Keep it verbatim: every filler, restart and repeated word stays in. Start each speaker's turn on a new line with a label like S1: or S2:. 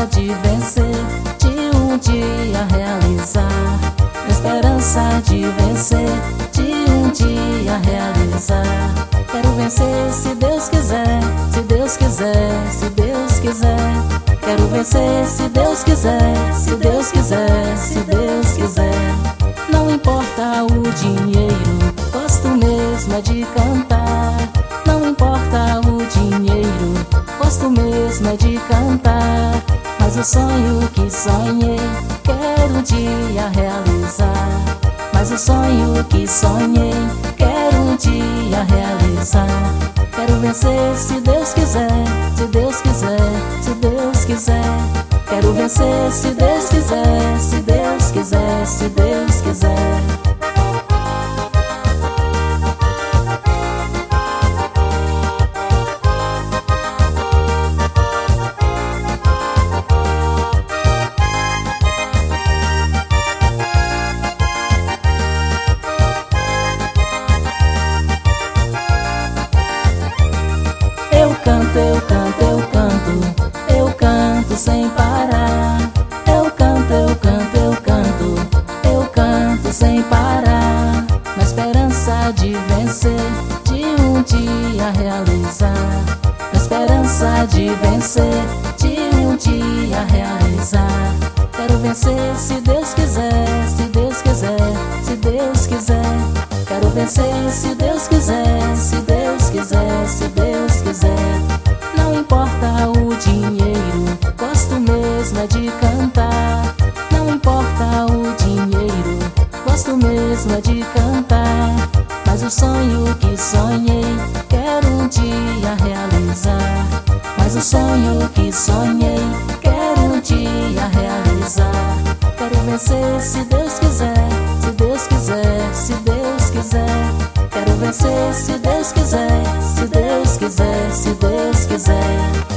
S1: de vencer, de um dia realizar. Na esperança de vencer, de um dia realizar. Quero vencer se Deus quiser, se Deus quiser, se Deus quiser. Quero vencer se Deus quiser, se Deus quiser, se Deus quiser. Não importa o dinheiro, gosto mesmo é de cantar. Não importa o dinheiro, gosto mesmo é de cantar. Mas o sonho que sonhei, quero um dia realizar. Mas o sonho que sonhei, quero um dia realizar. Quero vencer se Deus quiser, se Deus quiser, se Deus quiser. Quero vencer se Deus quiser, se Deus quiser, se Deus quiser. Eu canto, eu canto, eu canto, eu canto sem parar. Eu canto, eu canto, eu canto, eu canto sem parar. Na esperança de vencer, de um dia realizar. Na esperança de vencer, de um dia realizar. Quero vencer se Deus quiser, se Deus quiser, se Deus quiser. Quero vencer se Deus quiser, se Deus quiser, se Deus quiser. Não importa o dinheiro, gosto mesmo é de cantar. Não importa o dinheiro, gosto mesmo é de cantar. Mas o sonho que sonhei, quero um dia realizar. Mas o sonho que sonhei, quero um dia realizar. Quero vencer se Deus quiser, se Deus quiser, se Deus quiser. Quero vencer se Deus quiser, se Deus quiser, se Deus quiser.